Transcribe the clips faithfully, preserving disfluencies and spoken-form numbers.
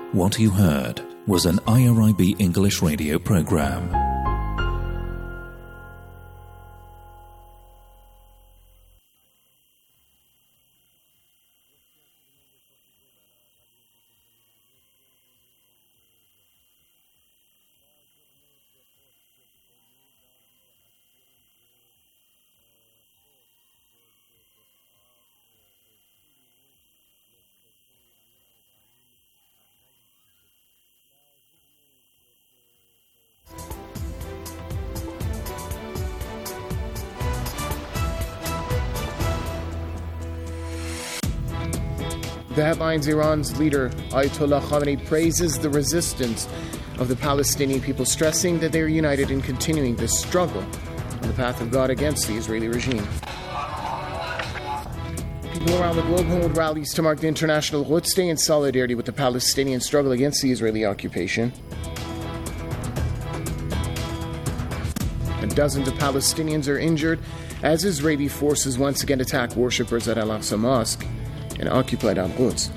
What you heard was an I R I B English radio program. The headlines: Iran's leader, Ayatollah Khamenei, praises the resistance of the Palestinian people, stressing that they are united in continuing this struggle on the path of God against the Israeli regime. People around the globe hold rallies to mark the International Quds Day in solidarity with the Palestinian struggle against the Israeli occupation. And dozens of Palestinians are injured as Israeli forces once again attack worshippers at Al-Aqsa Mosque in occupied Al-Quds.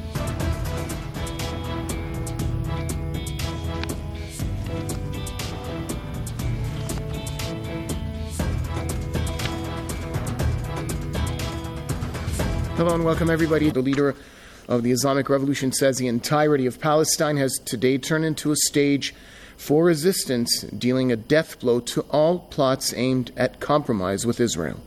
Hello and welcome everybody. The leader of the Islamic Revolution says the entirety of Palestine has today turned into a stage for resistance, dealing a death blow to all plots aimed at compromise with Israel.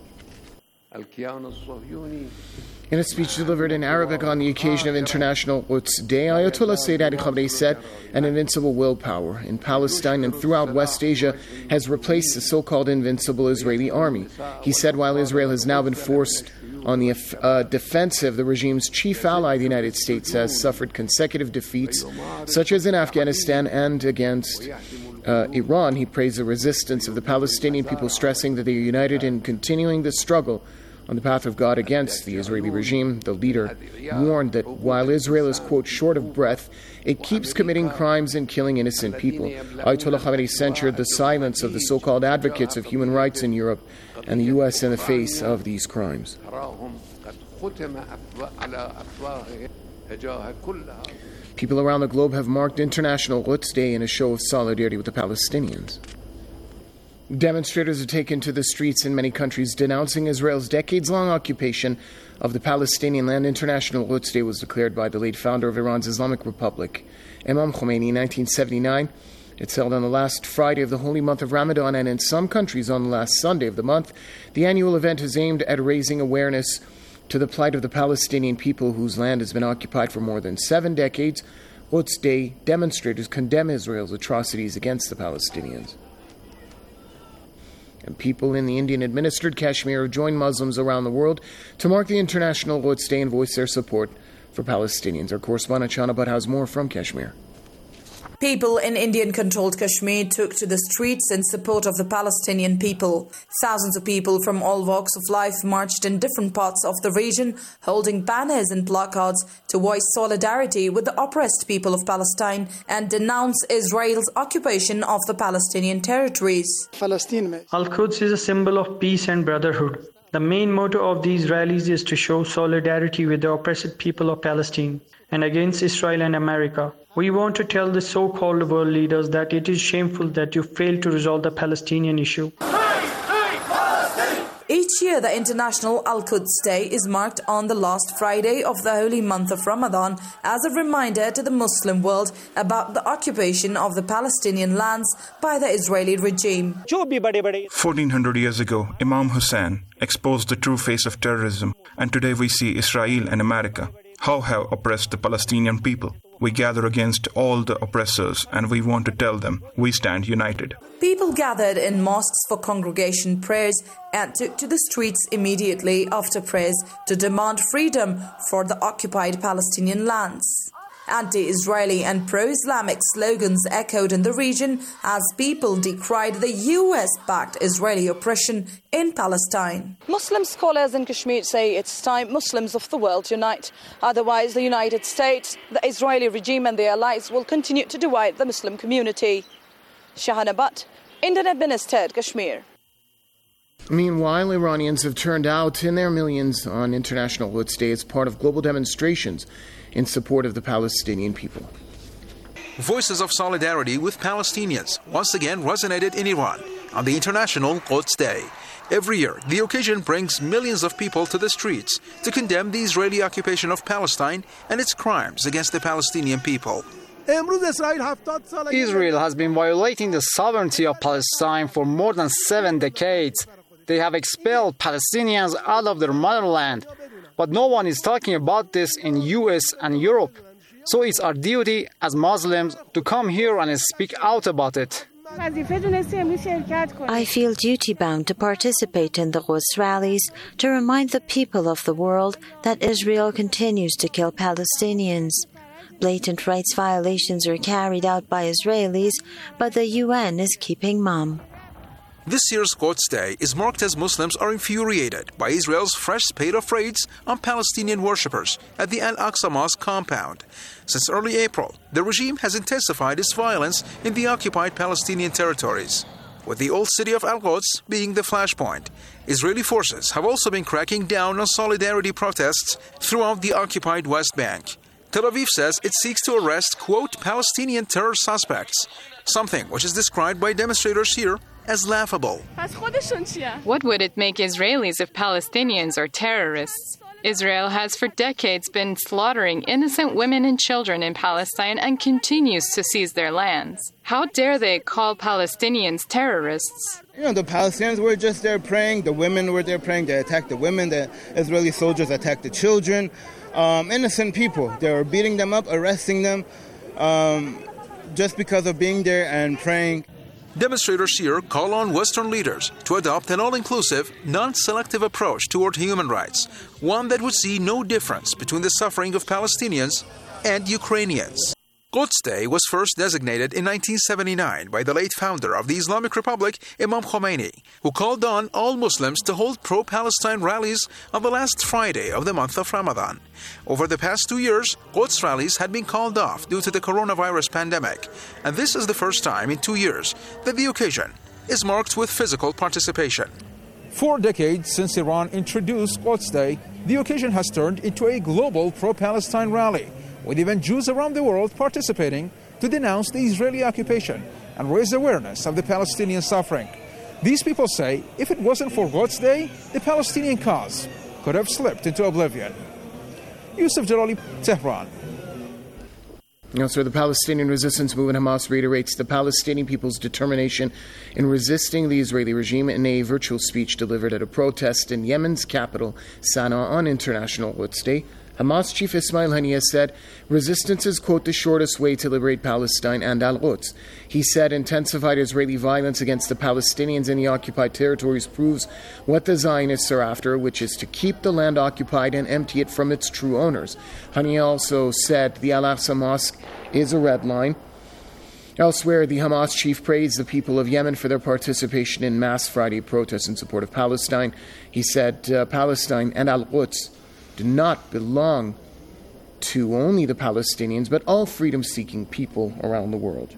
In a speech delivered in Arabic on the occasion of International Quds Day, Ayatollah Sayyid Ali Khamenei said an invincible willpower in Palestine and throughout West Asia has replaced the so-called invincible Israeli army. He said while Israel has now been forced on the uh, defensive, the regime's chief ally, the United States, has suffered consecutive defeats, such as in Afghanistan and against uh, Iran. He praised the resistance of the Palestinian people, stressing that they are united in continuing the struggle on the path of God against the Israeli regime. The leader warned that while Israel is, quote, short of breath, it keeps committing crimes and killing innocent people. Ayatollah Khamenei censured the silence of the so-called advocates of human rights in Europe and the U S in the face of these crimes. People around the globe have marked International Quds Day in a show of solidarity with the Palestinians. Demonstrators have taken to the streets in many countries denouncing Israel's decades-long occupation of the Palestinian land. International Quds Day was declared by the late founder of Iran's Islamic Republic, Imam Khomeini, in nineteen seventy-nine. It's held on the last Friday of the holy month of Ramadan, and in some countries on the last Sunday of the month. The annual event is aimed at raising awareness to the plight of the Palestinian people whose land has been occupied for more than seven decades. Quds Day demonstrators condemn Israel's atrocities against the Palestinians. And people in the Indian-administered Kashmir have joined Muslims around the world to mark the International Quds Day and voice their support for Palestinians. Our correspondent Shana Butt has more from Kashmir. People in Indian-controlled Kashmir took to the streets in support of the Palestinian people. Thousands of people from all walks of life marched in different parts of the region, holding banners and placards to voice solidarity with the oppressed people of Palestine and denounce Israel's occupation of the Palestinian territories. Al-Quds is a symbol of peace and brotherhood. The main motto of these rallies is to show solidarity with the oppressed people of Palestine and against Israel and America. We want to tell the so-called world leaders that it is shameful that you failed to resolve the Palestinian issue. Each year, the International Al-Quds Day is marked on the last Friday of the holy month of Ramadan as a reminder to the Muslim world about the occupation of the Palestinian lands by the Israeli regime. fourteen hundred years ago, Imam Hussein exposed the true face of terrorism, and today we see Israel and America how have oppressed the Palestinian people. We gather against all the oppressors, and we want to tell them we stand united. People gathered in mosques for congregation prayers and took to the streets immediately after prayers to demand freedom for the occupied Palestinian lands. Anti-Israeli and pro-Islamic slogans echoed in the region as people decried the U S-backed Israeli oppression in Palestine. Muslim scholars in Kashmir say it's time Muslims of the world unite. Otherwise, the United States, the Israeli regime and their allies will continue to divide the Muslim community. Shahana Butt, Indian-administered Kashmir. Meanwhile, Iranians have turned out in their millions on International Quds Day as part of global demonstrations in support of the Palestinian people. Voices of solidarity with Palestinians once again resonated in Iran on the International Quds Day. Every year, the occasion brings millions of people to the streets to condemn the Israeli occupation of Palestine and its crimes against the Palestinian people. Israel has been violating the sovereignty of Palestine for more than seven decades. They have expelled Palestinians out of their motherland. But no one is talking about this in U S and Europe. So it's our duty as Muslims to come here and speak out about it. I feel duty-bound to participate in the Quds rallies to remind the people of the world that Israel continues to kill Palestinians. Blatant rights violations are carried out by Israelis, but the U N is keeping mum. This year's Quds Day is marked as Muslims are infuriated by Israel's fresh spate of raids on Palestinian worshippers at the Al-Aqsa Mosque compound. Since early April, the regime has intensified its violence in the occupied Palestinian territories, with the old city of Al-Quds being the flashpoint. Israeli forces have also been cracking down on solidarity protests throughout the occupied West Bank. Tel Aviv says it seeks to arrest, quote, Palestinian terror suspects, something which is described by demonstrators here as laughable. What would it make Israelis if Palestinians are terrorists? Israel has for decades been slaughtering innocent women and children in Palestine and continues to seize their lands. How dare they call Palestinians terrorists? You know, the Palestinians were just there praying, the women were there praying, they attacked the women, the Israeli soldiers attacked the children. Um, innocent people, they were beating them up, arresting them, um, just because of being there and praying. Demonstrators here call on Western leaders to adopt an all-inclusive, non-selective approach toward human rights, one that would see no difference between the suffering of Palestinians and Ukrainians. Quds Day was first designated in nineteen seventy-nine by the late founder of the Islamic Republic, Imam Khomeini, who called on all Muslims to hold pro-Palestine rallies on the last Friday of the month of Ramadan. Over the past two years, Quds rallies had been called off due to the coronavirus pandemic, and this is the first time in two years that the occasion is marked with physical participation. Four decades since Iran introduced Quds Day, the occasion has turned into a global pro-Palestine rally, with even Jews around the world participating to denounce the Israeli occupation and raise awareness of the Palestinian suffering. These people say if it wasn't for Quds Day, the Palestinian cause could have slipped into oblivion. Yusuf Jalali, Tehran. Also, the Palestinian resistance movement Hamas reiterates the Palestinian people's determination in resisting the Israeli regime in a virtual speech delivered at a protest in Yemen's capital, Sana'a, on International Quds Day. Hamas chief Ismail Haniyeh said resistance is, quote, the shortest way to liberate Palestine and Al-Quds. He said intensified Israeli violence against the Palestinians in the occupied territories proves what the Zionists are after, which is to keep the land occupied and empty it from its true owners. Haniyeh also said the Al-Aqsa Mosque is a red line. Elsewhere, the Hamas chief praised the people of Yemen for their participation in mass Friday protests in support of Palestine. He said uh, Palestine and Al-Quds do not belong to only the Palestinians, but all freedom-seeking people around the world.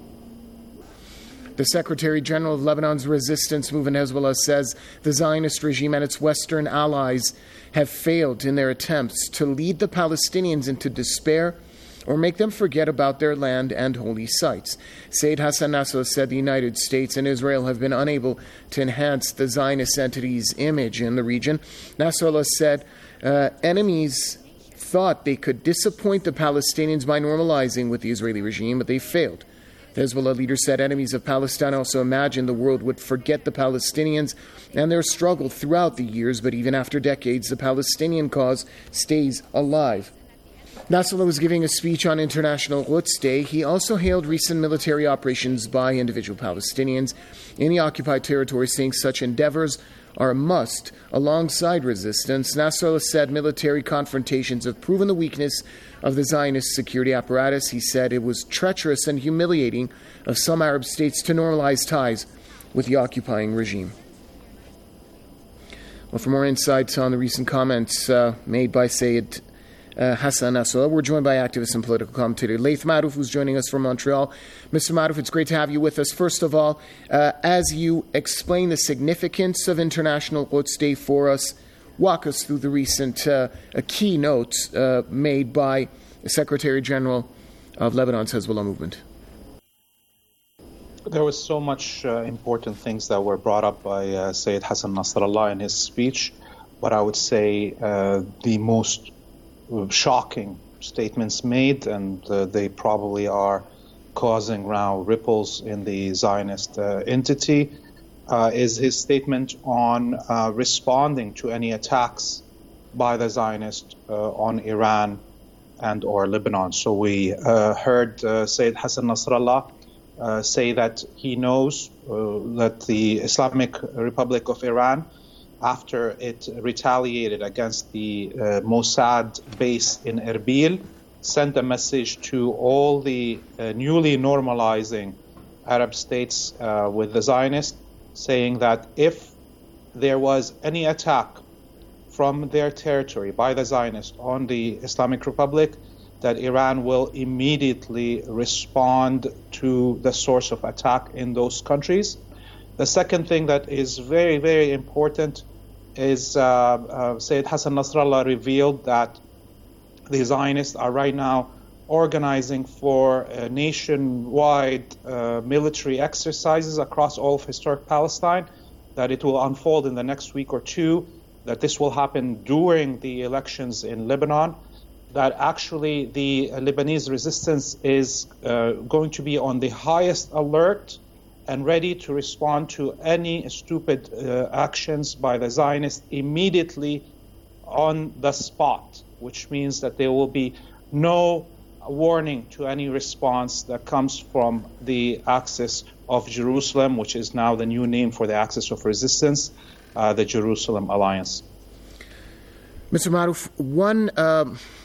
The Secretary General of Lebanon's resistance movement, Hezbollah, says the Zionist regime and its Western allies have failed in their attempts to lead the Palestinians into despair or make them forget about their land and holy sites. Sayyid Hassan Nasrallah said the United States and Israel have been unable to enhance the Zionist entity's image in the region. Nasrallah said Uh, enemies thought they could disappoint the Palestinians by normalizing with the Israeli regime, but they failed. The Hezbollah leader said enemies of Palestine also imagined the world would forget the Palestinians and their struggle throughout the years, but even after decades, the Palestinian cause stays alive. Nasrallah was giving a speech on International Quds Day. He also hailed recent military operations by individual Palestinians in the occupied territory, saying such endeavors are a must alongside resistance. Nasrallah said military confrontations have proven the weakness of the Zionist security apparatus. He said it was treacherous and humiliating of some Arab states to normalize ties with the occupying regime. Well, for more insights on the recent comments uh, made by Sayyid Uh, Hassan Nasrallah, we're joined by activist and political commentator Laith Marouf, who's joining us from Montreal. Mister Marouf, it's great to have you with us. First of all, uh, as you explain the significance of International Quds Day for us, walk us through the recent uh, uh, keynotes uh, made by Secretary General of Lebanon's Hezbollah movement? There was so much uh, important things that were brought up by uh, Sayyid Hassan Nasrallah in his speech, but I would say uh, the most shocking statements made, and uh, they probably are causing now ripples in the Zionist uh, entity, uh, is his statement on uh, responding to any attacks by the Zionists uh, on Iran and or Lebanon. So we uh, heard uh, Sayyid Hassan Nasrallah uh, say that he knows uh, that the Islamic Republic of Iran, after it retaliated against the uh, Mossad base in Erbil, sent a message to all the uh, newly normalizing Arab states uh, with the Zionists, saying that if there was any attack from their territory by the Zionists on the Islamic Republic, that Iran will immediately respond to the source of attack in those countries. The second thing that is very, very important is uh, uh, Sayyid Hassan Nasrallah revealed that the Zionists are right now organizing for uh, nationwide uh, military exercises across all of historic Palestine, that it will unfold in the next week or two, that this will happen during the elections in Lebanon, that actually the Lebanese resistance is uh, going to be on the highest alert and ready to respond to any stupid uh, actions by the Zionists immediately on the spot, which means that there will be no warning to any response that comes from the axis of Jerusalem, which is now the new name for the axis of resistance, uh, the Jerusalem Alliance. Mister Maruf, one uh,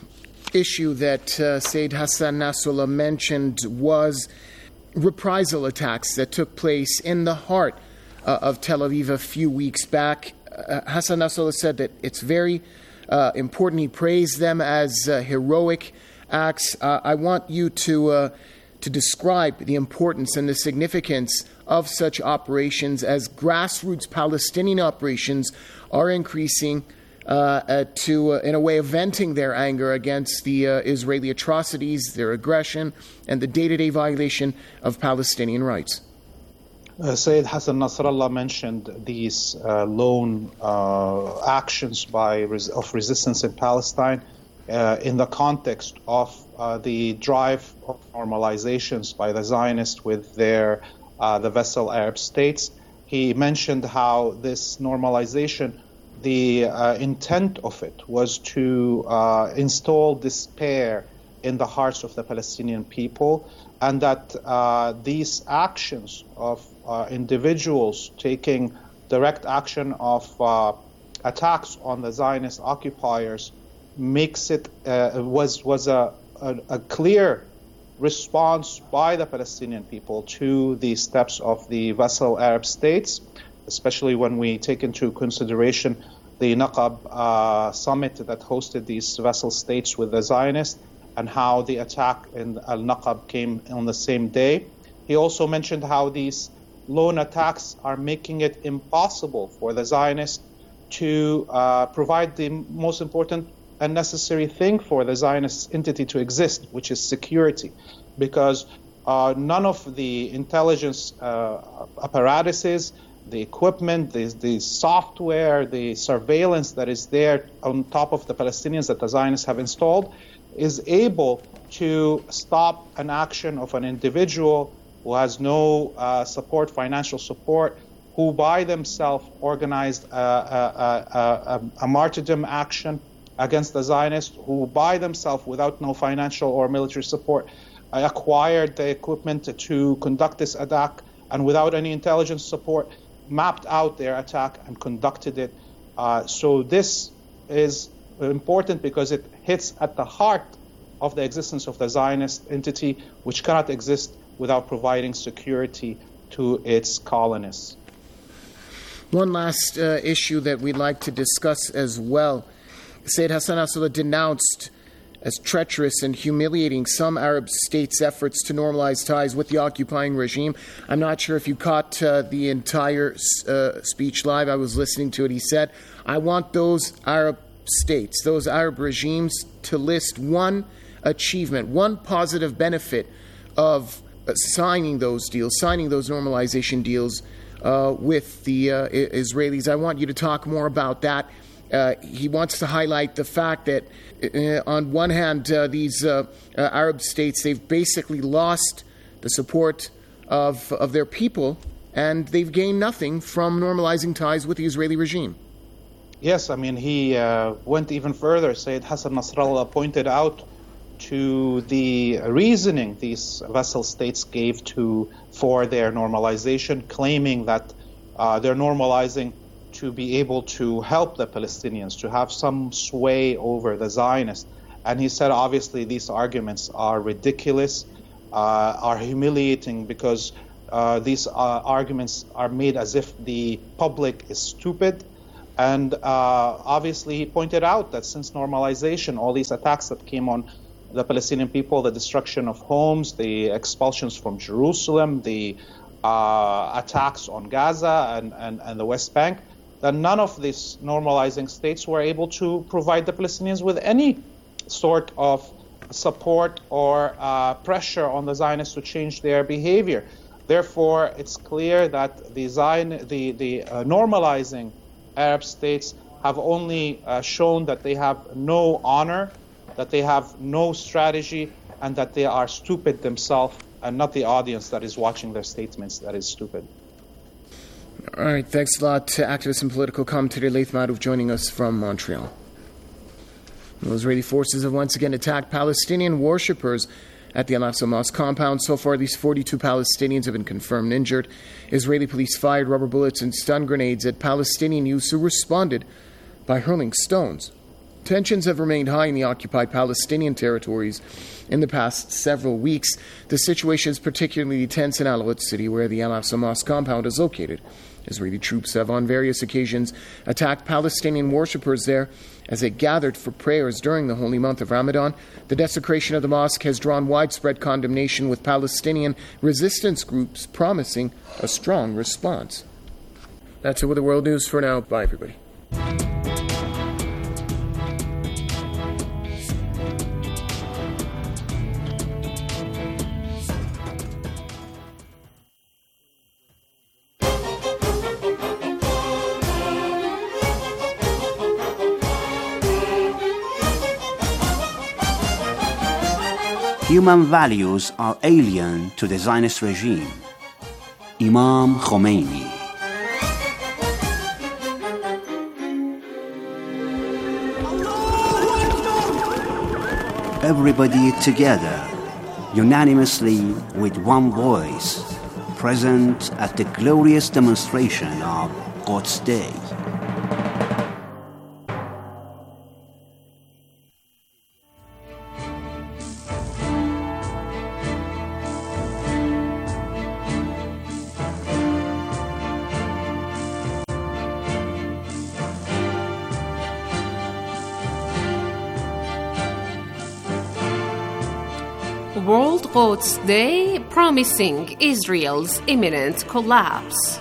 issue that uh, Sayyid Hassan Nasrallah mentioned was reprisal attacks that took place in the heart uh, of Tel Aviv a few weeks back. Uh, Hassan Nasrallah said that it's very uh, important. He praised them as uh, heroic acts. Uh, I want you to uh, to describe the importance and the significance of such operations as grassroots Palestinian operations are increasing uh, uh, to, uh, in a way, of venting their anger against the uh, Israeli atrocities, their aggression, and the day-to-day violation of Palestinian rights. Uh, Sayyid Hassan Nasrallah mentioned these uh, lone uh, actions by res- of resistance in Palestine uh, in the context of uh, the drive of normalizations by the Zionists with their uh, the Vassal Arab states. He mentioned how this normalization, the uh, intent of it was to uh, install despair in the hearts of the Palestinian people, and that uh, these actions of uh, individuals taking direct action of uh, attacks on the Zionist occupiers makes it uh, was was a, a, a clear response by the Palestinian people to the steps of the vassal Arab states, especially when we take into consideration the Naqab uh, summit that hosted these vassal states with the Zionists, and how the attack in Al-Naqab came on the same day. He also mentioned how these lone attacks are making it impossible for the Zionists to uh, provide the most important and necessary thing for the Zionist entity to exist, which is security, because uh, none of the intelligence uh, apparatuses, the equipment, the, the software, the surveillance that is there on top of the Palestinians that the Zionists have installed is able to stop an action of an individual who has no uh, support, financial support, who by themselves organized a, a, a, a, a martyrdom action against the Zionists, who by themselves, without no financial or military support, uh, acquired the equipment to conduct this attack, and without any intelligence support, mapped out their attack and conducted it. Uh, so this is important because it hits at the heart of the existence of the Zionist entity, which cannot exist without providing security to its colonists. One last uh, issue that we'd like to discuss as well. Sayyid Hassan Nasrallah denounced as treacherous and humiliating some Arab states' efforts to normalize ties with the occupying regime. I'm not sure if you caught uh, the entire uh, speech live. I was listening to it. He said, I want those Arab states, those Arab regimes, to list one achievement, one positive benefit of uh, signing those deals, signing those normalization deals uh, with the uh, Israelis. I want you to talk more about that. Uh, he wants to highlight the fact that, uh, on one hand, uh, these uh, uh, Arab states, they've basically lost the support of of their people, and they've gained nothing from normalizing ties with the Israeli regime. Yes, I mean, he uh, went even further. Sayyid Hassan Nasrallah pointed out to the reasoning these vassal states gave to for their normalization, claiming that uh, they're normalizing to be able to help the Palestinians, to have some sway over the Zionists. And he said, obviously, these arguments are ridiculous, uh, are humiliating, because uh, these uh, arguments are made as if the public is stupid. And uh, obviously, he pointed out that since normalization, all these attacks that came on the Palestinian people, the destruction of homes, the expulsions from Jerusalem, the uh, attacks on Gaza and, and, and the West Bank, that none of these normalizing states were able to provide the Palestinians with any sort of support or uh, pressure on the Zionists to change their behavior. Therefore, it's clear that the Zion, the, the uh, normalizing Arab states have only uh, shown that they have no honor, that they have no strategy, and that they are stupid themselves, and not the audience that is watching their statements that is stupid. All right, thanks a lot to activist and political commentator Laith Marouf joining us from Montreal. The Israeli forces have once again attacked Palestinian worshippers at the Al-Aqsa Mosque compound. So far, at least forty-two Palestinians have been confirmed injured. Israeli police fired rubber bullets and stun grenades at Palestinian youths who responded by hurling stones. Tensions have remained high in the occupied Palestinian territories in the past several weeks. The situation is particularly tense in Al-Quds city, where the Al-Aqsa Mosque compound is located. Israeli troops have on various occasions attacked Palestinian worshippers there as they gathered for prayers during the holy month of Ramadan. The desecration of the mosque has drawn widespread condemnation, with Palestinian resistance groups promising a strong response. That's it with the world news for now. Bye, everybody. Human values are alien to the Zionist regime. Imam Khomeini. Everybody together, unanimously with one voice, present at the glorious demonstration of Quds Day. World Quds Day promising Israel's imminent collapse.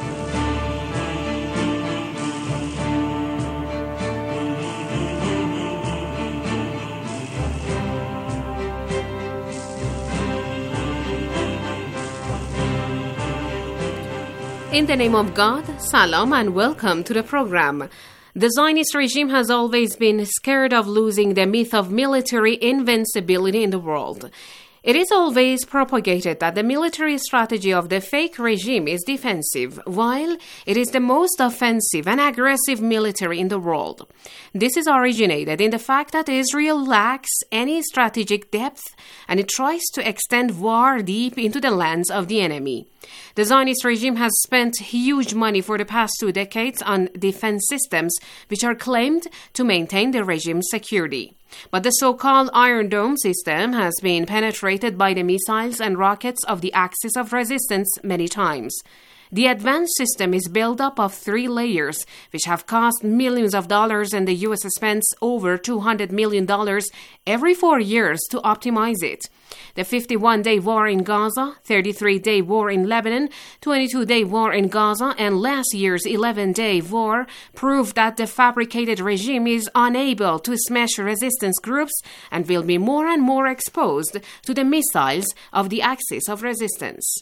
In the name of God, Salam and welcome to the program. The Zionist regime has always been scared of losing the myth of military invincibility in the world. It is always propagated that the military strategy of the fake regime is defensive, while it is the most offensive and aggressive military in the world. This is originated in the fact that Israel lacks any strategic depth, and it tries to extend war deep into the lands of the enemy. The Zionist regime has spent huge money for the past two decades on defense systems which are claimed to maintain the regime's security. But the so-called Iron Dome system has been penetrated by the missiles and rockets of the Axis of Resistance many times. The advanced system is built up of three layers, which have cost millions of dollars, and the U S spends over two hundred million dollars every four years to optimize it. The fifty-one-day war in Gaza, thirty-three-day war in Lebanon, twenty-two-day war in Gaza, and last year's eleven-day war proved that the fabricated regime is unable to smash resistance groups and will be more and more exposed to the missiles of the axis of resistance.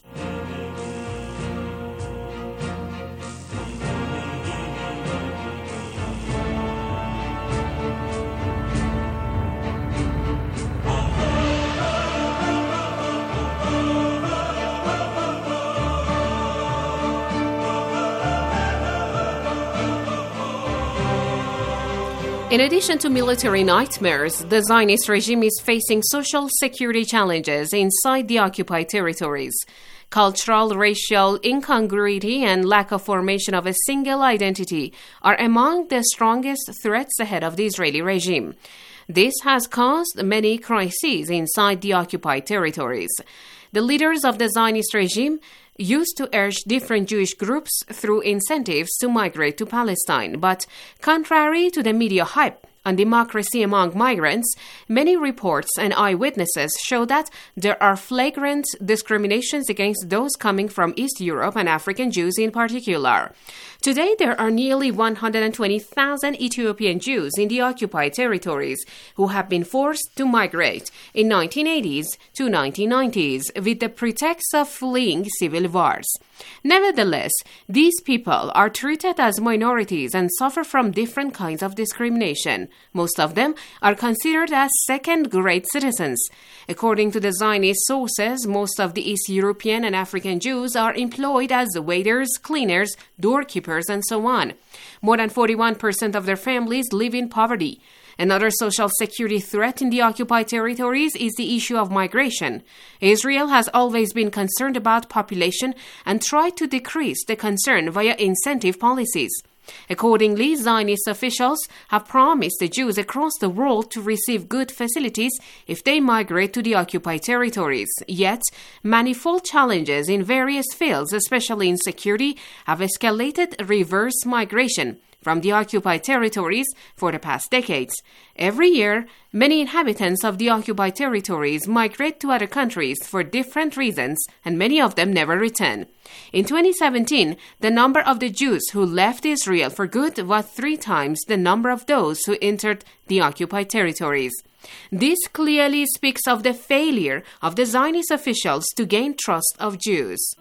In addition to military nightmares, the Zionist regime is facing social security challenges inside the occupied territories. Cultural, racial incongruity and lack of formation of a single identity are among the strongest threats ahead of the Israeli regime. This has caused many crises inside the occupied territories. The leaders of the Zionist regime used to urge different Jewish groups through incentives to migrate to Palestine. But contrary to the media hype on democracy among migrants, many reports and eyewitnesses show that there are flagrant discriminations against those coming from East Europe and African Jews in particular. Today, there are nearly one hundred twenty thousand Ethiopian Jews in the occupied territories who have been forced to migrate in nineteen eighties to nineteen nineties with the pretext of fleeing civil wars. Nevertheless, these people are treated as minorities and suffer from different kinds of discrimination. Most of them are considered as second-grade citizens. According to the Zionist sources, most of the East European and African Jews are employed as waiters, cleaners, doorkeepers, and so on. More than forty-one percent of their families live in poverty. Another social security threat in the occupied territories is the issue of migration. Israel has always been concerned about population and tried to decrease the concern via incentive policies. Accordingly, Zionist officials have promised the Jews across the world to receive good facilities if they migrate to the occupied territories. Yet, manifold challenges in various fields, especially in security, have escalated reverse migration from the occupied territories for the past decades. Every year, many inhabitants of the occupied territories migrate to other countries for different reasons, and many of them never return. In twenty seventeen, the number of the Jews who left Israel for good was three times the number of those who entered the occupied territories. This clearly speaks of the failure of the Zionist officials to gain trust of Jews.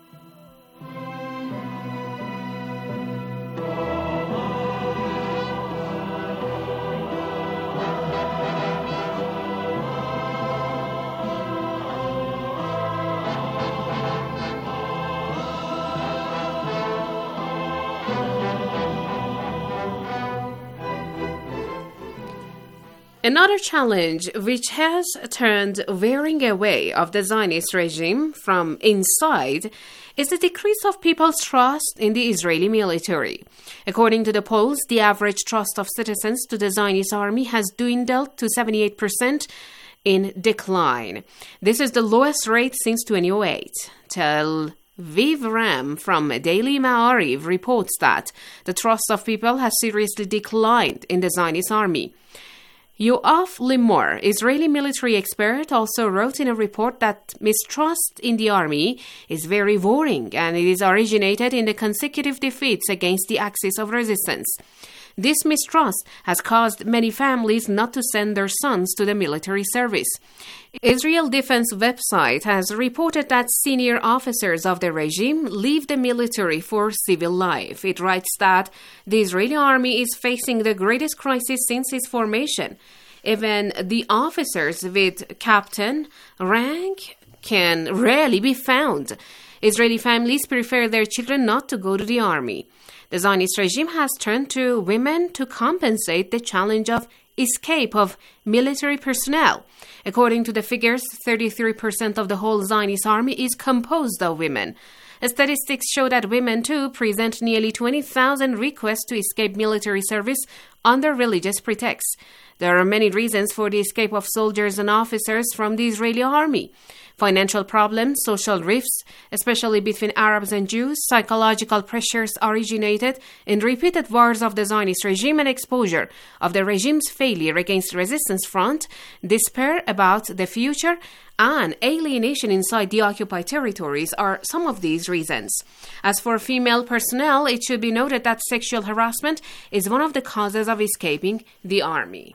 Another challenge which has turned wearing away of the Zionist regime from inside is the decrease of people's trust in the Israeli military. According to the polls, the average trust of citizens to the Zionist army has dwindled to seventy-eight percent in decline. This is the lowest rate since two thousand eight. Tel Viv Ram from Daily Ma'ariv reports that the trust of people has seriously declined in the Zionist army. Yoav Limor, Israeli military expert, also wrote in a report that mistrust in the army is very worrying and it is originated in the consecutive defeats against the axis of resistance. This mistrust has caused many families not to send their sons to the military service. Israel Defense website has reported that senior officers of the regime leave the military for civil life. It writes that the Israeli army is facing the greatest crisis since its formation. Even the officers with captain rank can rarely be found. Israeli families prefer their children not to go to the army. The Zionist regime has turned to women to compensate the challenge of escape of military personnel. According to the figures, thirty-three percent of the whole Zionist army is composed of women. Statistics show that women, too, present nearly twenty thousand requests to escape military service under religious pretexts. There are many reasons for the escape of soldiers and officers from the Israeli army. Financial problems, social rifts, especially between Arabs and Jews, psychological pressures originated in repeated wars of the Zionist regime and exposure of the regime's failure against the resistance front, despair about the future, and alienation inside the occupied territories are some of these reasons. As for female personnel, it should be noted that sexual harassment is one of the causes of escaping the army.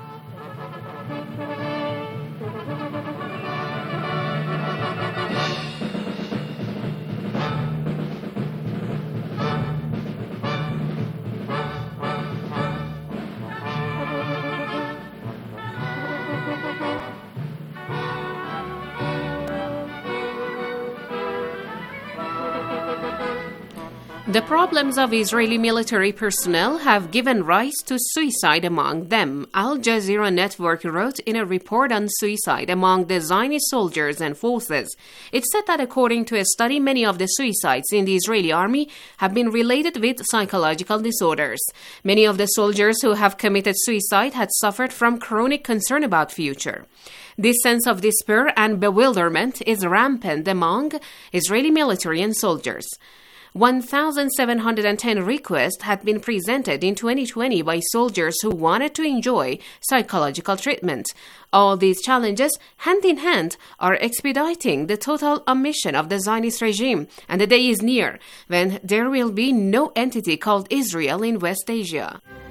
The problems of Israeli military personnel have given rise to suicide among them, Al Jazeera Network wrote in a report on suicide among the Zionist soldiers and forces. It said that according to a study, many of the suicides in the Israeli army have been related with psychological disorders. Many of the soldiers who have committed suicide had suffered from chronic concern about future. This sense of despair and bewilderment is rampant among Israeli military and soldiers. one thousand seven hundred ten requests had been presented in twenty twenty by soldiers who wanted to enjoy psychological treatment. All these challenges, hand in hand, are expediting the total omission of the Zionist regime, and the day is near when there will be no entity called Israel in West Asia.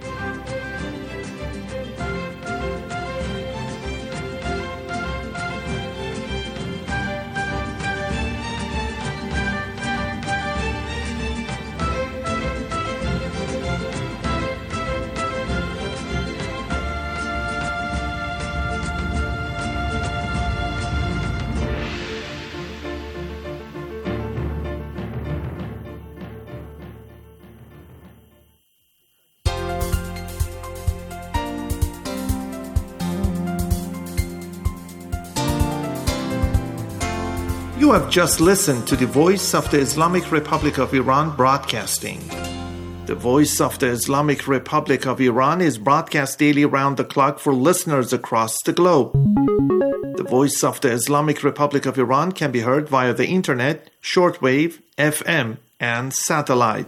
You have just listened to the Voice of the Islamic Republic of Iran broadcasting. The Voice of the Islamic Republic of Iran is broadcast daily round the clock for listeners across the globe. The Voice of the Islamic Republic of Iran can be heard via the internet, shortwave, F M, and satellite.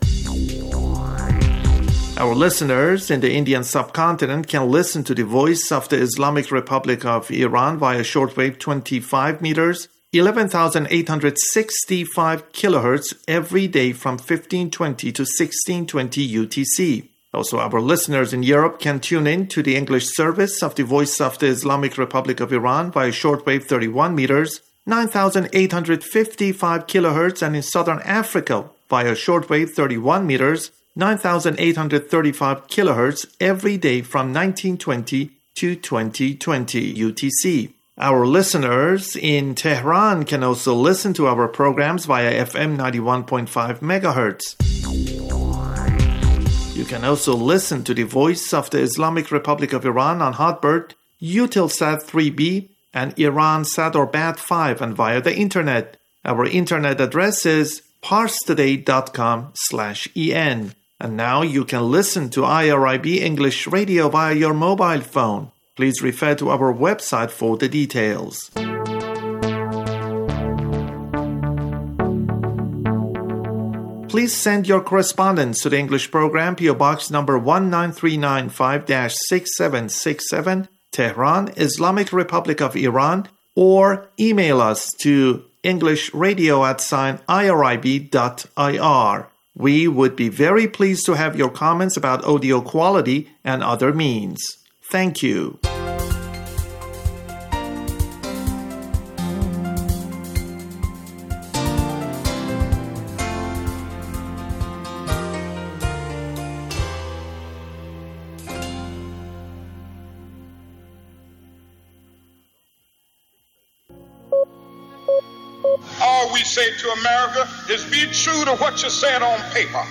Our listeners in the Indian subcontinent can listen to the Voice of the Islamic Republic of Iran via shortwave twenty-five meters, eleven thousand eight hundred sixty-five kilohertz every day from fifteen twenty to sixteen twenty U T C. Also, our listeners in Europe can tune in to the English service of the Voice of the Islamic Republic of Iran via shortwave thirty-one meters, nine thousand eight hundred fifty-five kilohertz, and in Southern Africa via shortwave thirty-one meters, nine thousand eight hundred thirty-five kilohertz every day from nineteen twenty to twenty twenty U T C. Our listeners in Tehran can also listen to our programs via F M ninety-one point five megahertz. You can also listen to the Voice of the Islamic Republic of Iran on Hotbird, Eutelsat three B, and Iransat or Bat five, and via the internet. Our internet address is parstoday dot com slash en. And now you can listen to I R I B English Radio via your mobile phone. Please refer to our website for the details. Please send your correspondence to the English program, P O Box number one nine three nine five dash six seven six seven, Tehran, Islamic Republic of Iran, or email us to englishradio at sign irib dot ir. We would be very pleased to have your comments about audio quality and other means. Thank you. All we say to America is be true to what you said on paper.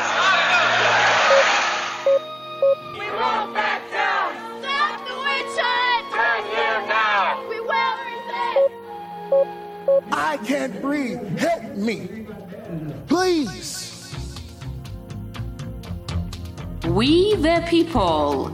We won't back down. Stop the witch hunt. Turn here now. We will resist. I can't breathe. Help me. Please. We the People.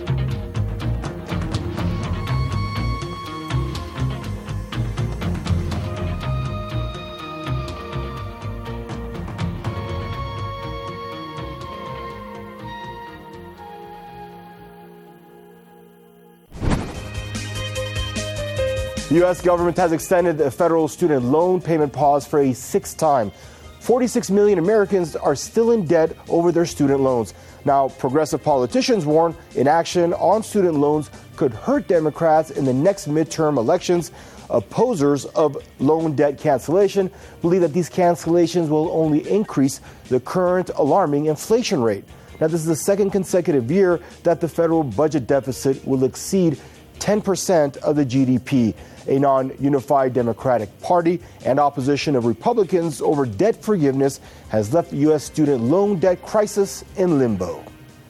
The U S government has extended the federal student loan payment pause for a sixth time. forty-six million Americans are still in debt over their student loans. Now, progressive politicians warn inaction on student loans could hurt Democrats in the next midterm elections. Opposers of loan debt cancellation believe that these cancellations will only increase the current alarming inflation rate. Now, this is the second consecutive year that the federal budget deficit will exceed ten percent of the G D P. A non-unified Democratic Party and opposition of Republicans over debt forgiveness has left the U S student loan debt crisis in limbo.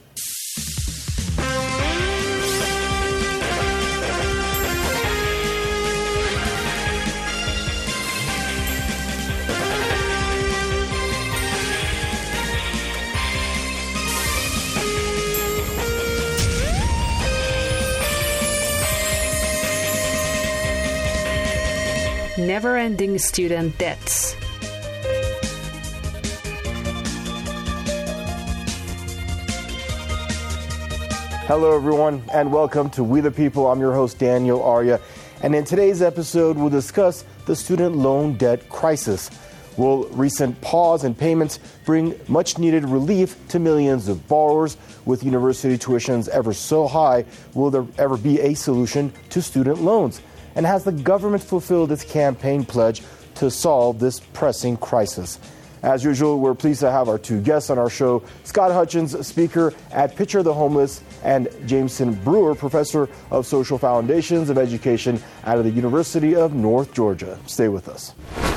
Never-ending student debts. Hello, everyone, and welcome to We the People. I'm your host, Daniel Arya, and in today's episode, we'll discuss the student loan debt crisis. Will recent pause in payments bring much-needed relief to millions of borrowers? With university tuitions ever so high, will there ever be a solution to student loans? And has the government fulfilled its campaign pledge to solve this pressing crisis? As usual, we're pleased to have our two guests on our show, Scott Hutchins, speaker at Picture the Homeless, and Jameson Brewer, professor of social foundations of education out of the University of North Georgia. Stay with us.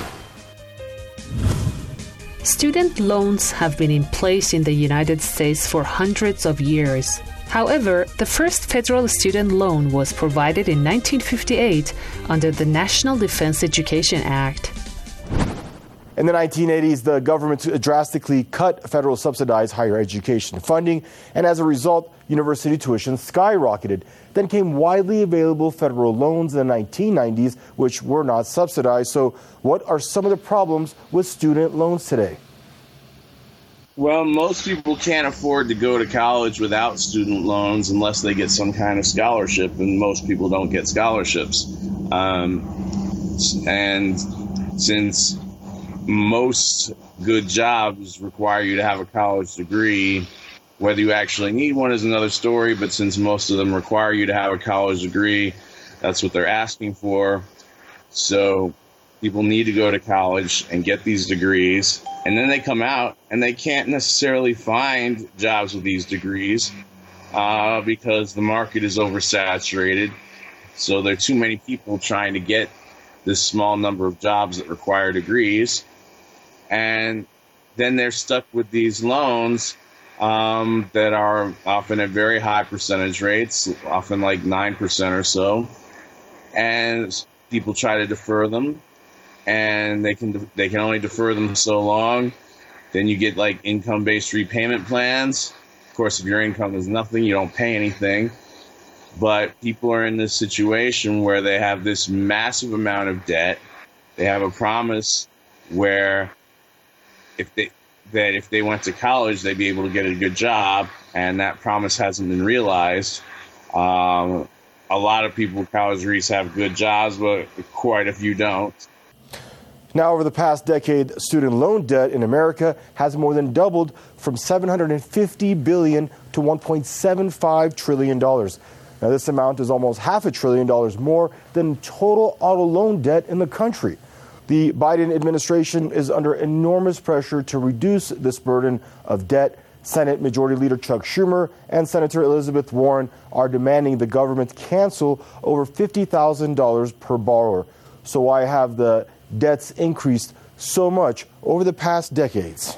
Student loans have been in place in the United States for hundreds of years. However, the first federal student loan was provided in nineteen fifty-eight under the National Defense Education Act. In the nineteen eighties, the government drastically cut federal subsidized higher education funding, and as a result, university tuition skyrocketed. Then came widely available federal loans in the nineteen nineties, which were not subsidized. So what are some of the problems with student loans today? Well, most people can't afford to go to college without student loans unless they get some kind of scholarship, and most people don't get scholarships. Um, and since most good jobs require you to have a college degree, whether you actually need one is another story, but since most of them require you to have a college degree, that's what they're asking for. So people need to go to college and get these degrees, and then they come out and they can't necessarily find jobs with these degrees uh, because the market is oversaturated. So there are too many people trying to get this small number of jobs that require degrees. And then they're stuck with these loans um, that are often at very high percentage rates, often like nine percent or so. And people try to defer them, and they can they can only defer them so long. Then you get like income-based repayment plans. Of course, if your income is nothing, you don't pay anything. But people are in this situation where they have this massive amount of debt. They have a promise where if they that if they went to college, they'd be able to get a good job, and that promise hasn't been realized. Um, a lot of people with college degrees have good jobs, but quite a few don't. Now, over the past decade, student loan debt in America has more than doubled from seven hundred fifty billion dollars to one point seven five trillion dollars. Now, this amount is almost half a trillion dollars more than total auto loan debt in the country. The Biden administration is under enormous pressure to reduce this burden of debt. Senate Majority Leader Chuck Schumer and Senator Elizabeth Warren are demanding the government cancel over fifty thousand dollars per borrower. So why have the debts increased so much over the past decades?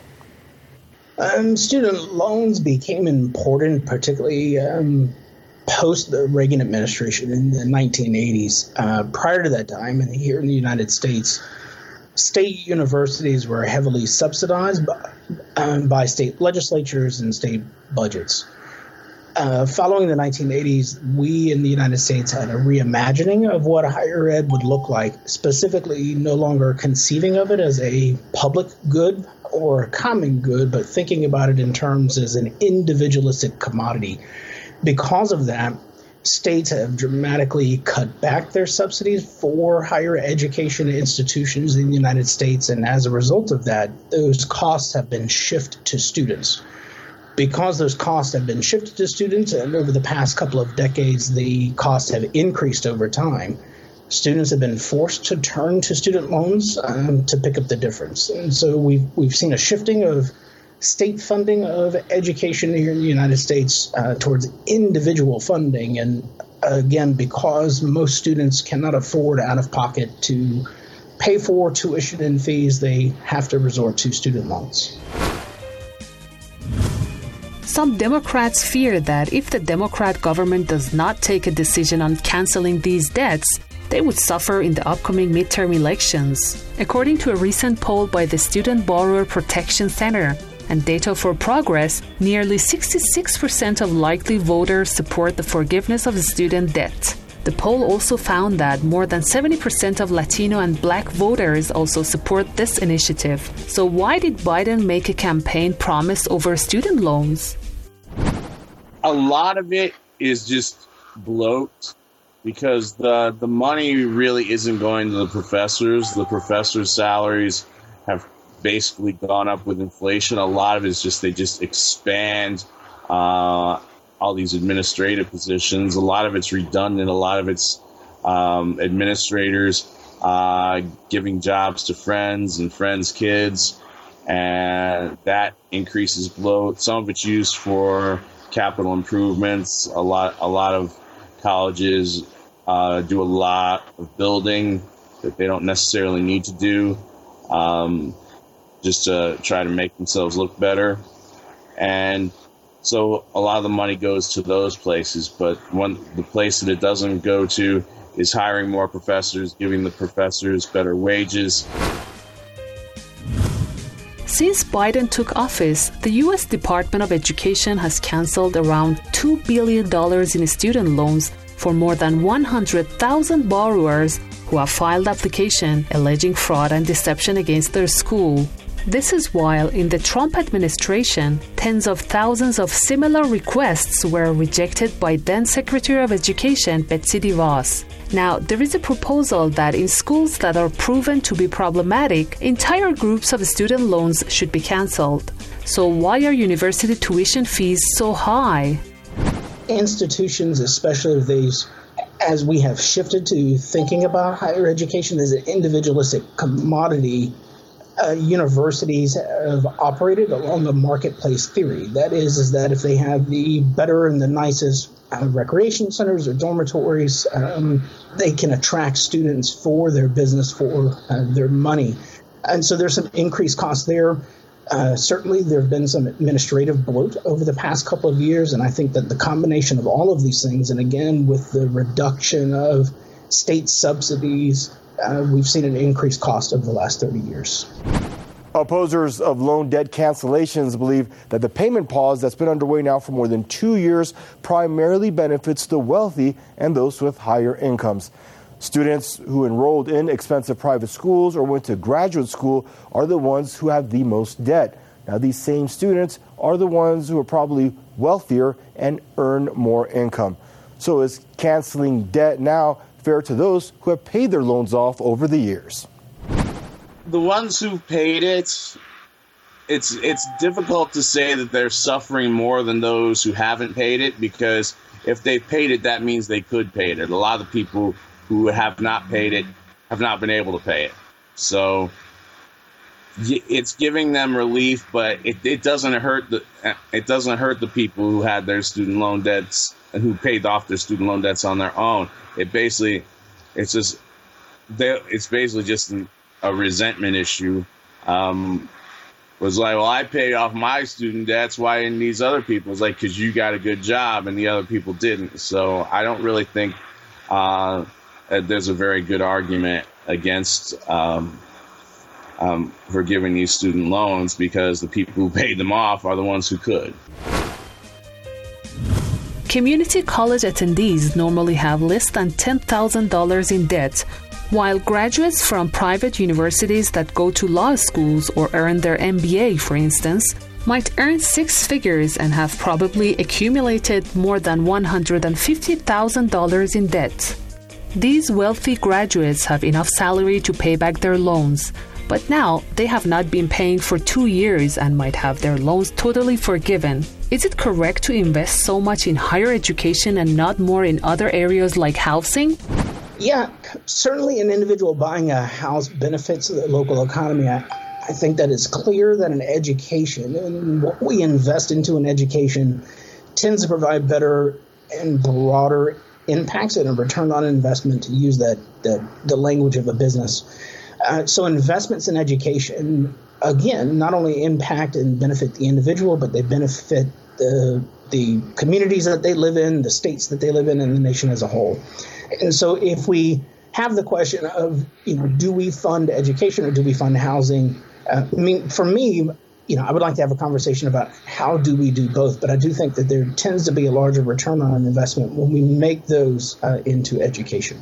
Um, student loans became important, particularly um, post the Reagan administration in the nineteen eighties. Uh, prior to that time, and here in the United States, state universities were heavily subsidized um, by state legislatures and state budgets. Uh, following the nineteen eighties, we in the United States had a reimagining of what higher ed would look like, specifically no longer conceiving of it as a public good or a common good, but thinking about it in terms as an individualistic commodity. Because of that, states have dramatically cut back their subsidies for higher education institutions in the United States, and as a result of that, those costs have been shifted to students. Because those costs have been shifted to students, and over the past couple of decades, the costs have increased over time, students have been forced to turn to student loans um, to pick up the difference. And so we've, we've seen a shifting of state funding of education here in the United States uh, towards individual funding. And uh, again, because most students cannot afford out of pocket to pay for tuition and fees, they have to resort to student loans. Some Democrats fear that if the Democrat government does not take a decision on canceling these debts, they would suffer in the upcoming midterm elections. According to a recent poll by the Student Borrower Protection Center and Data for Progress, nearly sixty-six percent of likely voters support the forgiveness of student debt. The poll also found that more than seventy percent of Latino and Black voters also support this initiative. So why did Biden make a campaign promise over student loans? A lot of it is just bloat, because the the money really isn't going to the professors. The professors' salaries have basically gone up with inflation. A lot of it is just they just expand uh, all these administrative positions. A lot of it's redundant. A lot of it's um, administrators uh, giving jobs to friends and friends' kids, and that increases bloat. Some of it's used for capital improvements. A lot, a lot of colleges uh, do a lot of building that they don't necessarily need to do, um, just to try to make themselves look better. And so a lot of the money goes to those places. But one, the place that it doesn't go to is hiring more professors, giving the professors better wages. Since Biden took office, the U S Department of Education has canceled around two billion dollars in student loans for more than one hundred thousand borrowers who have filed application alleging fraud and deception against their school. This is while in the Trump administration, tens of thousands of similar requests were rejected by then Secretary of Education Betsy DeVos. Now, there is a proposal that in schools that are proven to be problematic, entire groups of student loans should be canceled. So why are university tuition fees so high? Institutions, especially these, as we have shifted to thinking about higher education as an individualistic commodity, uh, universities have operated along a marketplace theory. That is, is that if they have the better and the nicest uh, recreation centers or dormitories, um, they can attract students for their business, for uh, their money. And so there's some increased costs there. Uh, certainly, there have been some administrative bloat over the past couple of years, and I think that the combination of all of these things, and again, with the reduction of state subsidies, uh, we've seen an increased cost over the last thirty years. Opposers of loan debt cancellations believe that the payment pause that's been underway now for more than two years primarily benefits the wealthy and those with higher incomes. Students who enrolled in expensive private schools or went to graduate school are the ones who have the most debt. Now, these same students are the ones who are probably wealthier and earn more income. So is canceling debt now fair to those who have paid their loans off over the years? The ones who paid it, it's it's difficult to say that they're suffering more than those who haven't paid it, because if they paid it, that means they could pay it. A lot of the people who have not paid it have not been able to pay it. So it's giving them relief, but it, it doesn't hurt the it doesn't hurt the people who had their student loan debts and who paid off their student loan debts on their own. It basically it's just it's basically just a resentment issue. Um, was like, well, I paid off my student debts. Why didn't these other people? It's like, because you got a good job and the other people didn't. So I don't really think uh, there's a very good argument against um, um, for giving these student loans, because the people who paid them off are the ones who could. Community college attendees normally have less than ten thousand dollars in debt, while graduates from private universities that go to law schools or earn their M B A, for instance, might earn six figures and have probably accumulated more than one hundred fifty thousand dollars in debt. These wealthy graduates have enough salary to pay back their loans, but now they have not been paying for two years and might have their loans totally forgiven. Is it correct to invest so much in higher education and not more in other areas like housing? Yeah, certainly an individual buying a house benefits the local economy. I, I think that it's clear that an education and what we invest into an education tends to provide better and broader impacts and a return on investment, to use that the, the language of a business. Uh, so investments in education, again, not only impact and benefit the individual, but they benefit the the communities that they live in, the states that they live in, and the nation as a whole. And so if we have the question of, you know, do we fund education or do we fund housing? Uh, I mean, for me, you know, I would like to have a conversation about how do we do both, but I do think that there tends to be a larger return on an investment when we make those uh, into education.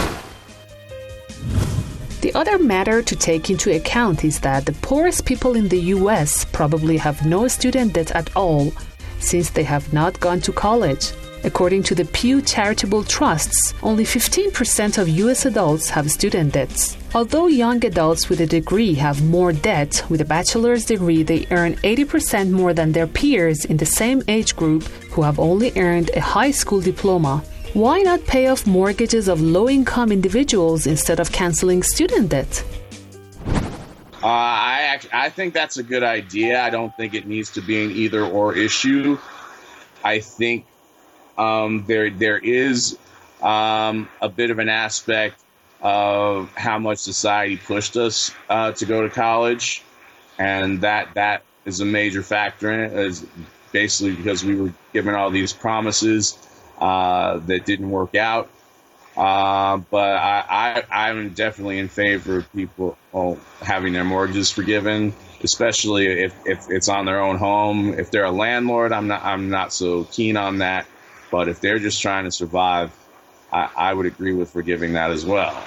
The other matter to take into account is that the poorest people in the U S probably have no student debt at all, since they have not gone to college. According to the Pew Charitable Trusts, only fifteen percent of U S adults have student debts. Although young adults with a degree have more debt, with a bachelor's degree they earn eighty percent more than their peers in the same age group who have only earned a high school diploma. Why not pay off mortgages of low-income individuals instead of canceling student debt? Uh, I act- I think that's a good idea. I don't think it needs to be an either-or issue. I think um, there there is um, a bit of an aspect of how much society pushed us uh, to go to college, and that that is a major factor in it. Is basically because we were given all these promises uh, that didn't work out. Uh, but I, I, I'm definitely in favor of people oh, having their mortgages forgiven, especially if, if it's on their own home. If they're a landlord, I'm not I'm not so keen on that. But if they're just trying to survive, I, I would agree with forgiving that as well.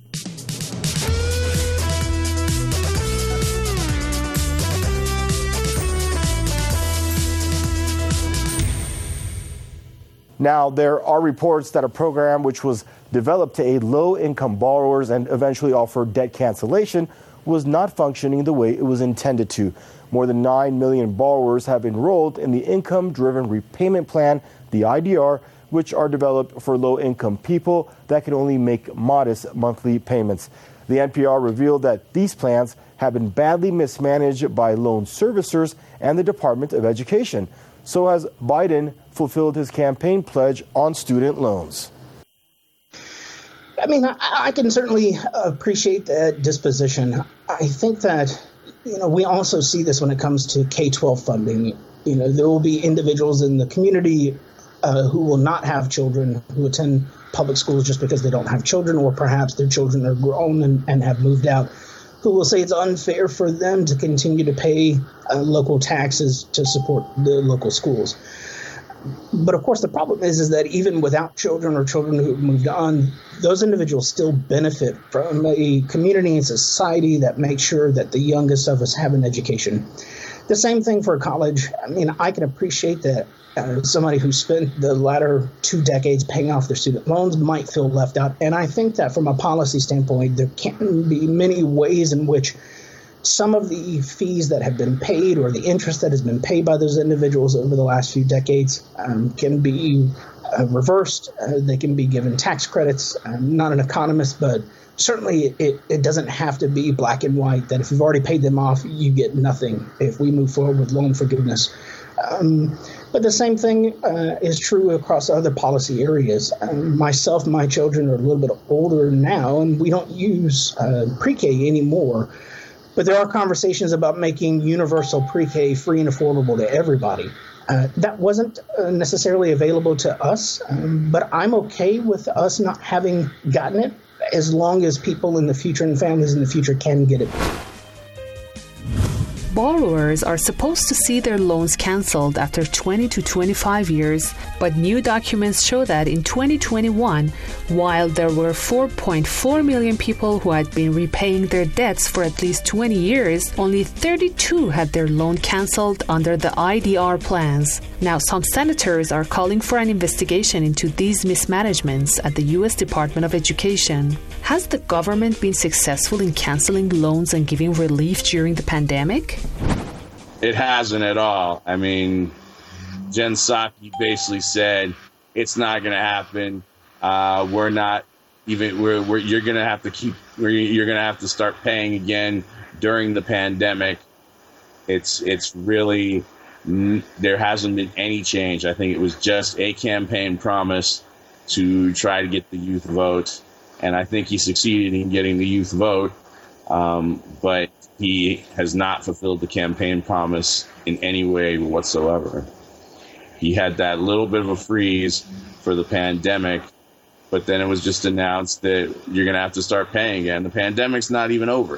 Now, there are reports that a program which was developed to aid low-income borrowers and eventually offer debt cancellation was not functioning the way it was intended to. More than nine million borrowers have enrolled in the Income-Driven Repayment Plan, the I D R, which are developed for low-income people that can only make modest monthly payments. The N P R revealed that these plans have been badly mismanaged by loan servicers and the Department of Education. So has Biden fulfilled his campaign pledge on student loans? I mean, I, I can certainly appreciate that disposition. I think that, you know, we also see this when it comes to K twelve funding. You know, there will be individuals in the community uh, who will not have children who attend public schools just because they don't have children, or perhaps their children are grown and, and have moved out, who will say it's unfair for them to continue to pay uh, local taxes to support the local schools. But of course, the problem is, is that even without children or children who have moved on, those individuals still benefit from a community and society that makes sure that the youngest of us have an education. The same thing for college. I mean, I can appreciate that uh, somebody who spent the latter two decades paying off their student loans might feel left out. And I think that from a policy standpoint, there can be many ways in which some of the fees that have been paid or the interest that has been paid by those individuals over the last few decades um, can be uh, reversed. Uh, they can be given tax credits. I'm not an economist, but certainly it, it doesn't have to be black and white, that if you've already paid them off, you get nothing if we move forward with loan forgiveness. Um, but the same thing uh, is true across other policy areas. Um, myself, my children are a little bit older now, and we don't use uh, pre-K anymore. But there are conversations about making universal pre-K free and affordable to everybody. Uh, that wasn't uh, necessarily available to us, um, but I'm okay with us not having gotten it as long as people in the future and families in the future can get it. Borrowers are supposed to see their loans canceled after twenty to twenty-five years, but new documents show that in twenty twenty-one, while there were four point four million people who had been repaying their debts for at least twenty years, only thirty-two had their loan canceled under the I D R plans. Now, some senators are calling for an investigation into these mismanagements at the U S Department of Education. Has the government been successful in canceling loans and giving relief during the pandemic? It hasn't at all. I mean, Jen Psaki basically said it's not going to happen. Uh, we're not even. We're, we're you're going to have to keep. We're, you're going to have to start paying again during the pandemic. It's it's really there hasn't been any change. I think it was just a campaign promise to try to get the youth vote, and I think he succeeded in getting the youth vote. Um, but he has not fulfilled the campaign promise in any way whatsoever. He had that little bit of a freeze for the pandemic, but then it was just announced that you're going to have to start paying again. The pandemic's not even over.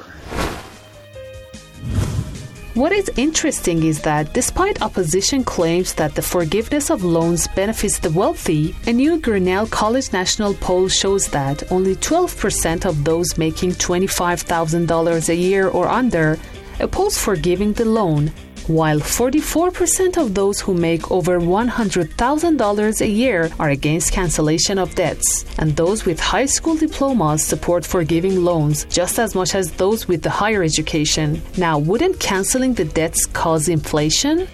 What is interesting is that despite opposition claims that the forgiveness of loans benefits the wealthy, a new Grinnell College National poll shows that only twelve percent of those making twenty-five thousand dollars a year or under oppose forgiving the loan, while forty-four percent of those who make over one hundred thousand dollars a year are against cancellation of debts, and those with high school diplomas support forgiving loans just as much as those with the higher education. Now, wouldn't canceling the debts cause inflation?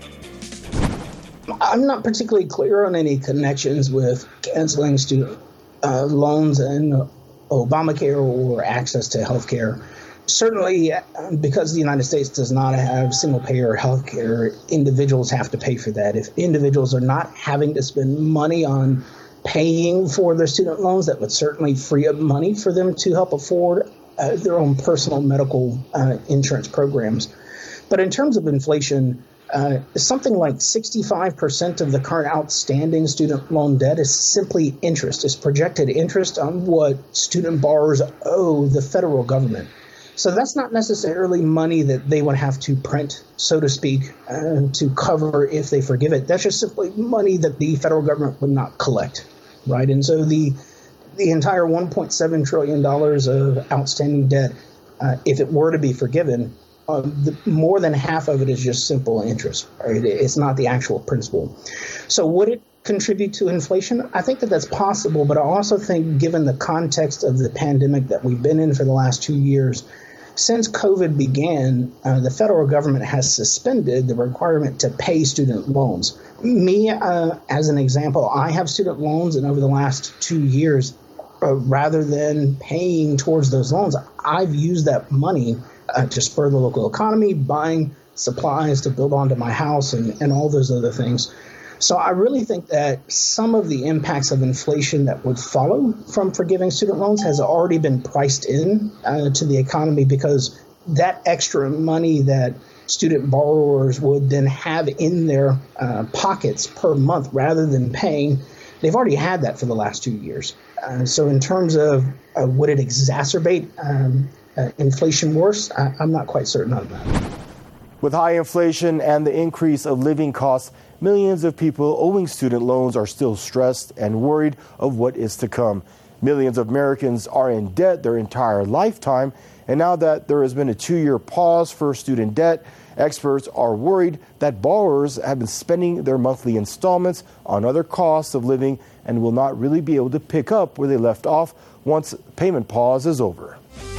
I'm not particularly clear on any connections with canceling student uh, loans and Obamacare or access to health care. Certainly, because the United States does not have single-payer health care, individuals have to pay for that. If individuals are not having to spend money on paying for their student loans, that would certainly free up money for them to help afford uh, their own personal medical uh, insurance programs. But in terms of inflation, uh, something like sixty-five percent of the current outstanding student loan debt is simply interest. It's projected interest on what student borrowers owe the federal government. So that's not necessarily money that they would have to print, so to speak, uh, to cover if they forgive it. That's just simply money that the federal government would not collect, right? And so the the entire one point seven trillion dollars of outstanding debt, uh, if it were to be forgiven, uh, the, more than half of it is just simple interest, right? It's not the actual principal. So would it contribute to inflation? I think that that's possible, but I also think given the context of the pandemic that we've been in for the last two years, since COVID began, uh, the federal government has suspended the requirement to pay student loans. Me, uh, as an example, I have student loans, and over the last two years, uh, rather than paying towards those loans, I've used that money uh, to spur the local economy, buying supplies to build onto my house and, and all those other things. So I really think that some of the impacts of inflation that would follow from forgiving student loans has already been priced in uh, to the economy, because that extra money that student borrowers would then have in their uh, pockets per month rather than paying, they've already had that for the last two years. Uh, so in terms of uh, would it exacerbate um, uh, inflation worse, I- I'm not quite certain on that. With high inflation and the increase of living costs, millions of people owing student loans are still stressed and worried of what is to come. Millions of Americans are in debt their entire lifetime, and now that there has been a two-year pause for student debt, experts are worried that borrowers have been spending their monthly installments on other costs of living and will not really be able to pick up where they left off once payment pause is over.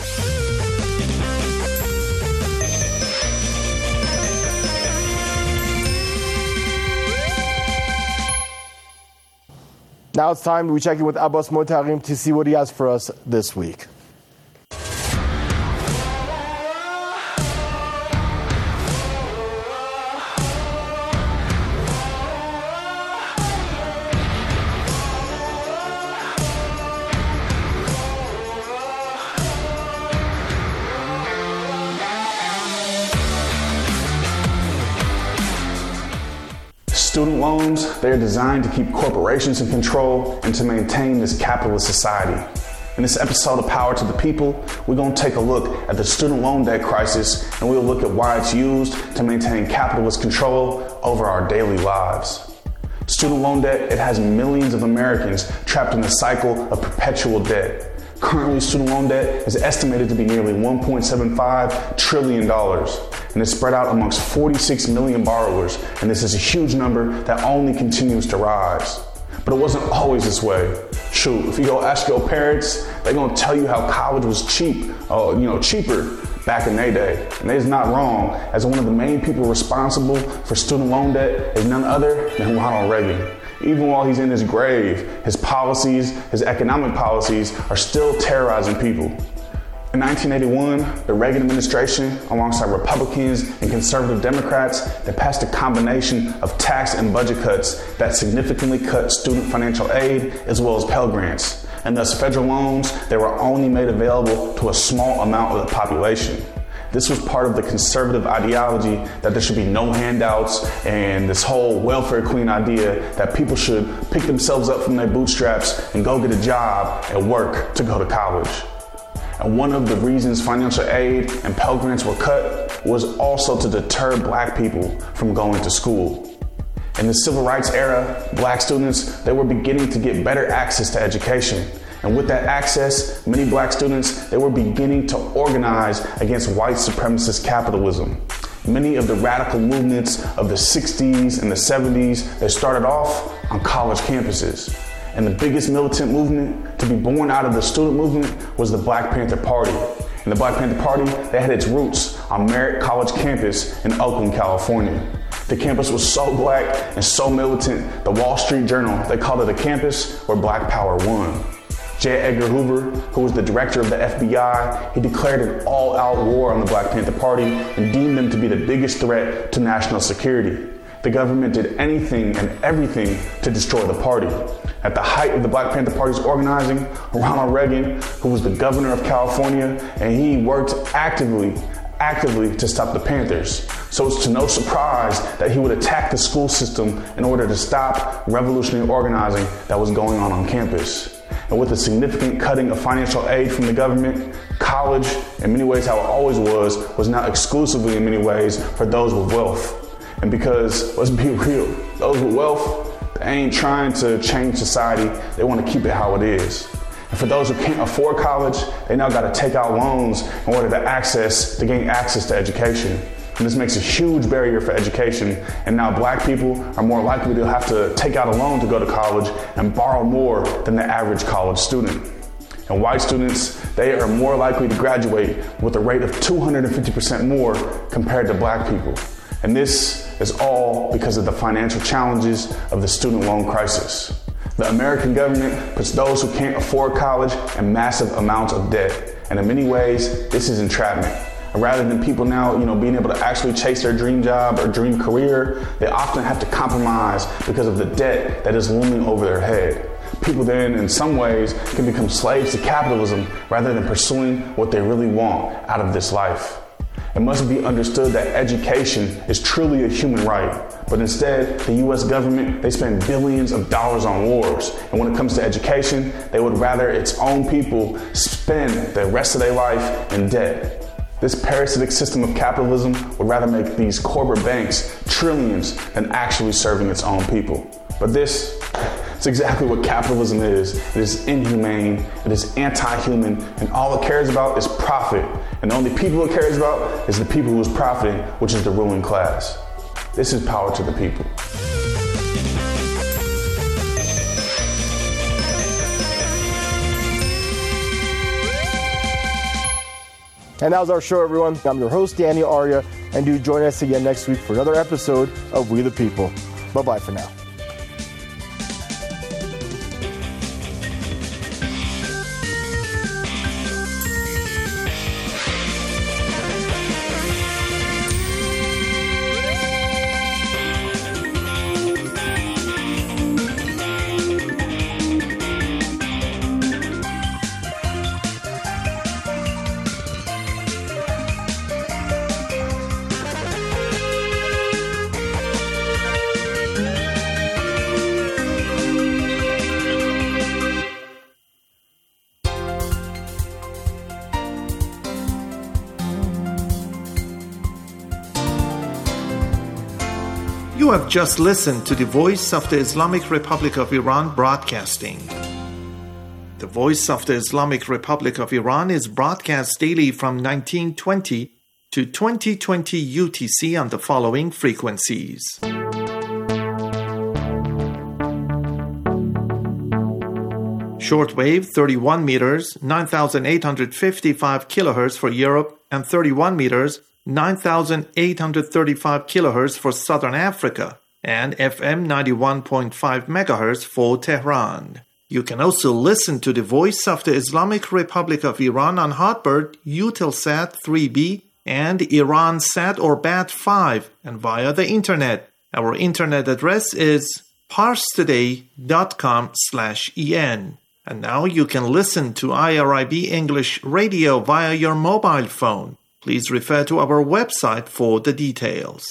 Now it's time we check in with Abbas Motarim to see what he has for us this week. Student loans, they're designed to keep corporations in control and to maintain this capitalist society. In this episode of Power to the People, we're going to take a look at the student loan debt crisis, and we'll look at why it's used to maintain capitalist control over our daily lives. Student loan debt, it has millions of Americans trapped in the cycle of perpetual debt. Currently, student loan debt is estimated to be nearly one point seven five trillion dollars, and it's spread out amongst forty-six million borrowers, and this is a huge number that only continues to rise. But it wasn't always this way. Shoot, if you go ask your parents, they're gonna tell you how college was cheap, uh, you know, cheaper back in their day. And they're not wrong, as one of the main people responsible for student loan debt is none other than Ronald Reagan. Even while he's in his grave, his policies, his economic policies are still terrorizing people. In nineteen eighty-one, the Reagan administration, alongside Republicans and conservative Democrats, they passed a combination of tax and budget cuts that significantly cut student financial aid as well as Pell Grants. And thus federal loans, they were only made available to a small amount of the population. This was part of the conservative ideology that there should be no handouts and this whole welfare queen idea that people should pick themselves up from their bootstraps and go get a job and work to go to college. And one of the reasons financial aid and Pell Grants were cut was also to deter black people from going to school. In the civil rights era, black students, they were beginning to get better access to education. And with that access, many black students, they were beginning to organize against white supremacist capitalism. Many of the radical movements of the sixties and the seventies, they started off on college campuses. And the biggest militant movement to be born out of the student movement was the Black Panther Party. And the Black Panther Party, they had its roots on Merritt College campus in Oakland, California. The campus was so black and so militant, the Wall Street Journal, they called it a campus where Black Power won. J. Edgar Hoover, who was the director of the F B I, he declared an all-out war on the Black Panther Party and deemed them to be the biggest threat to national security. The government did anything and everything to destroy the party. At the height of the Black Panther Party's organizing, Ronald Reagan, who was the governor of California, and he worked actively, actively to stop the Panthers. So it's to no surprise that he would attack the school system in order to stop revolutionary organizing that was going on on campus. And with a significant cutting of financial aid from the government, college, in many ways how it always was, was now exclusively in many ways for those with wealth. And because, let's be real, those with wealth, they ain't trying to change society, they want to keep it how it is. And for those who can't afford college, they now got to take out loans in order to access, to gain access to education. And this makes a huge barrier for education. And now black people are more likely to have to take out a loan to go to college and borrow more than the average college student. And white students, they are more likely to graduate with a rate of two hundred fifty percent more compared to black people. And this is all because of the financial challenges of the student loan crisis. The American government puts those who can't afford college in massive amounts of debt. And in many ways, this is entrapment. And rather than people now, you know, being able to actually chase their dream job or dream career, they often have to compromise because of the debt that is looming over their head. People then, in some ways, can become slaves to capitalism rather than pursuing what they really want out of this life. It must be understood that education is truly a human right, but instead, the U S government, they spend billions of dollars on wars. And when it comes to education, they would rather its own people spend the rest of their life in debt. This parasitic system of capitalism would rather make these corporate banks trillions than actually serving its own people. But this is exactly what capitalism is. It is inhumane, it is anti-human, and all it cares about is profit. And the only people it cares about is the people who is profiting, which is the ruling class. This is Power to the People. And that was our show, everyone. I'm your host, Danny Arya, and do join us again next week for another episode of We the People. Bye-bye for now. You have just listened to the Voice of the Islamic Republic of Iran broadcasting. The Voice of the Islamic Republic of Iran is broadcast daily from nineteen twenty to twenty twenty U T C on the following frequencies. Shortwave thirty-one meters, nine thousand eight hundred fifty-five kilohertz for Europe, and thirty-one meters, nine thousand eight hundred thirty-five kilohertz for Southern Africa, and F M ninety-one point five megahertz for Tehran. You can also listen to the Voice of the Islamic Republic of Iran on Hotbird, Eutelsat three B, and Iransat or B A T five, and via the Internet. Our Internet address is parstoday.com slash en. And now you can listen to I R I B English Radio via your mobile phone. Please refer to our website for the details.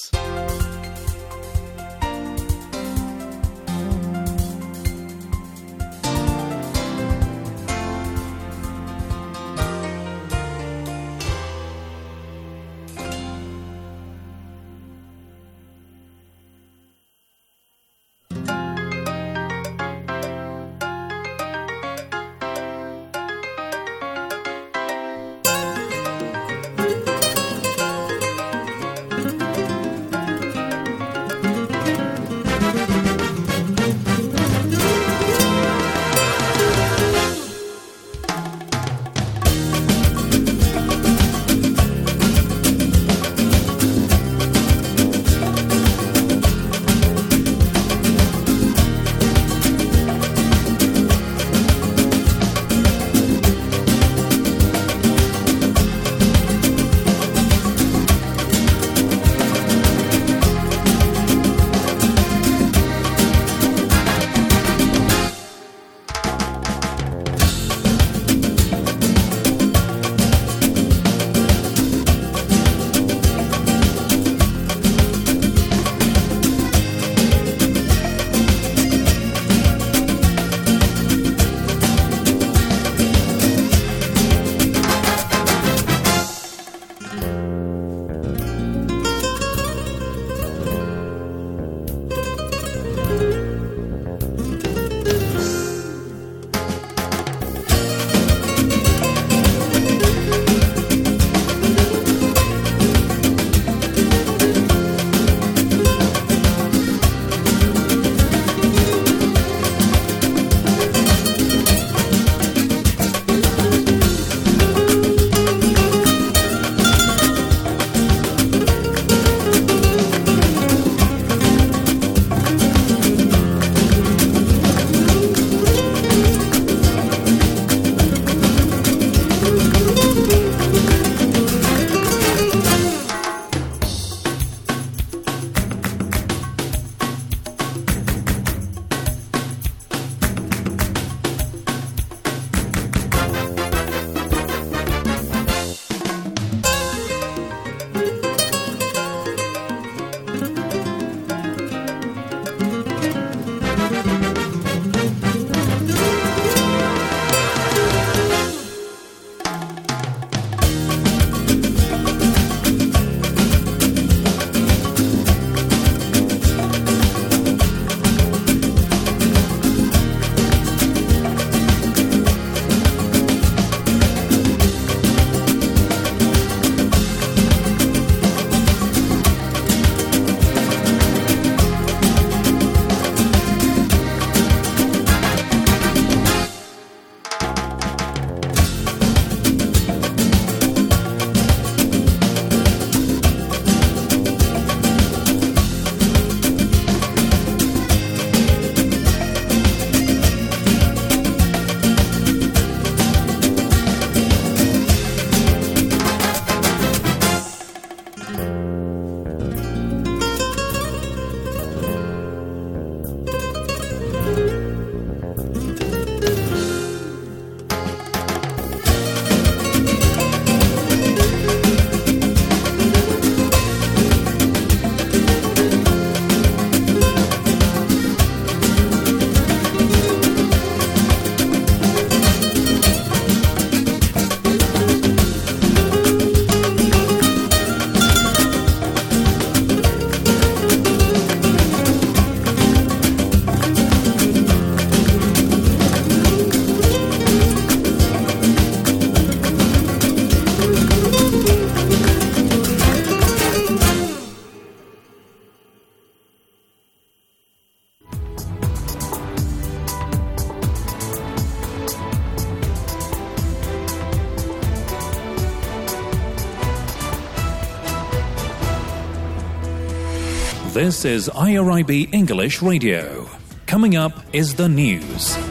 This is I R I B English Radio. Coming up is the news.